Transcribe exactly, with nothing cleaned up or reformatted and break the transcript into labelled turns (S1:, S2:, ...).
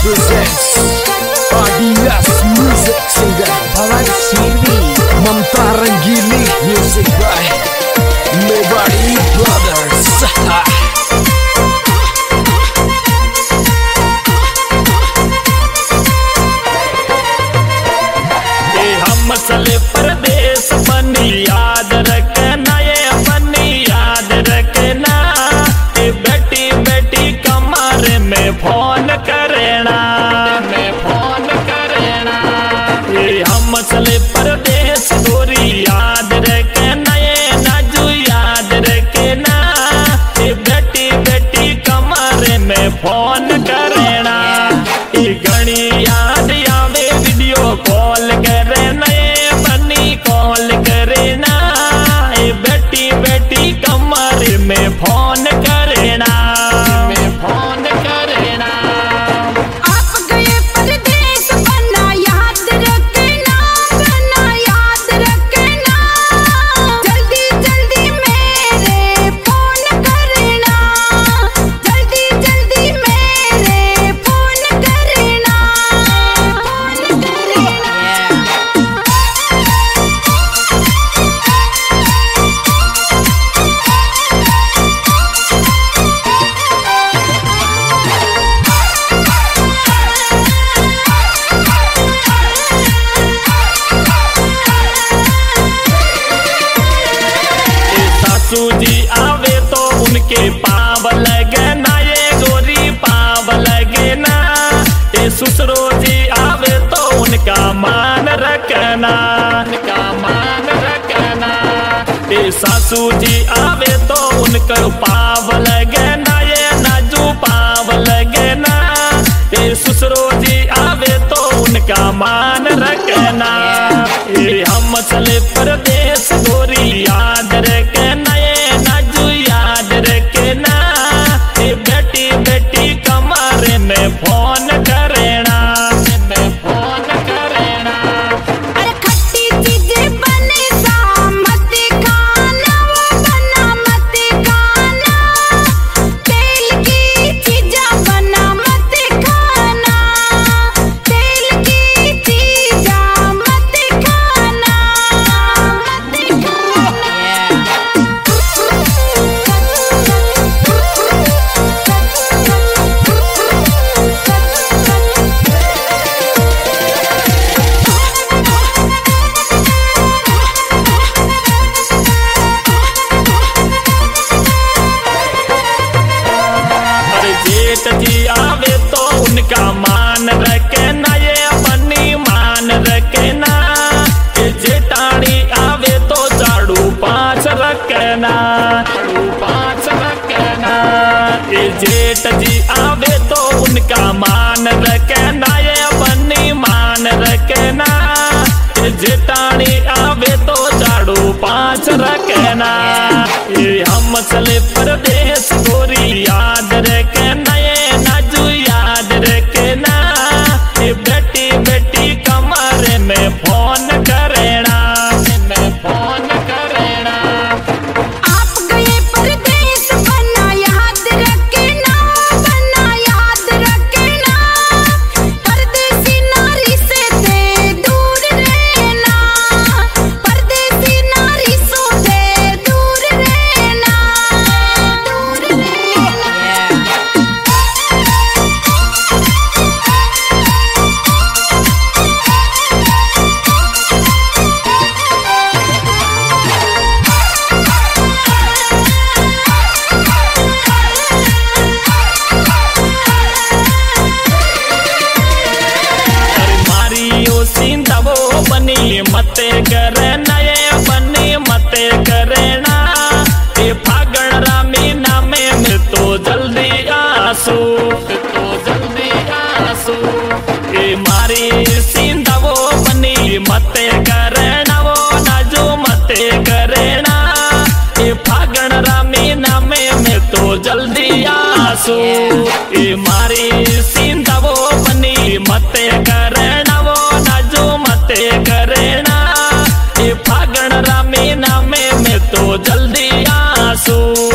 S1: presents R D S Music Singer Bharat Sirvi Mamta Rangili Music by Mewari Brothers.
S2: चले परदेश बनी याद रखना, ये बनी याद रखना। ये बेटी बेटी कमरे में फोन करना, में फोन करना। ये हम चले परदेश गोरी याद रखना, ये नाजू याद रखना। ये बेटी बेटी कमरे में फोन करना। ये घनी याद आवे वीडियो कॉल करना, कॉल करना। बेटी बेटी कमरे में फोन करना, में फोन करना।
S3: आप गए परदेश बना याद रखना, बना याद रखना। जल्दी जल्दी मेरे फोन करना, जल्दी जल्दी मेरे फोन करना, फोन करना।
S2: जी आवे तो उनके पाव लगना, ये गोरी पाव लगना। ये ससुरो जी आवे तो उनका मान रखना, उनका मान रखना। ये सासू जी आवे तो उनका पाव लगना, ये नाजू पाव लगना। ये ससुरो जी आवे तो उनका मान रखना। ये हम चले परदेश गोरी याद रखना, याद रखना। बेटी बेटी कमरे में फोन करना, में फोन करना।
S3: अरे खट्टी चीजें बने सा मत खाना, वो बना मत खाना। तेल की चीजें बना मत खाना, तेल की चीजें मत खाना, मत खाना।
S2: जी आवे तो उनका मान रखना, ये बनी मान रखना। ये जेठानी आवे तो झाड़ू पांच रखना, झाड़ू पांच रखना। ये जेठ जी आवे तो उनका मान रखना, ये बनी मान रखना। ये जेठानी आवे तो झाड़ू पांच रखना। ये हम चले परदेश गोरी याद रखना, याद रखना। बेटी बेटी कमरे में फोन करना, में फोन करना।
S3: आप गए परदेश बना याद रखना, बना याद रखना। परदेसी नारी से दे दूर रहना, परदेसी नारी से दे दूर रहना, दूर रहना।
S2: बनी मत करना, ये बनी मत करना। ये फागण रामी नामे में तो जल्दी आंसू, तो जल्दी आंसू। ये मारी सींदा वो बनी मत करना, वो नाजू मत करना। ये फागण रामी नामे में तो जल्दी आंसू। ये मारी सींदा वो बनी मत करना, वो नाजू मत करना। ये फागण रामी नामे में तो जल्दी आंसू।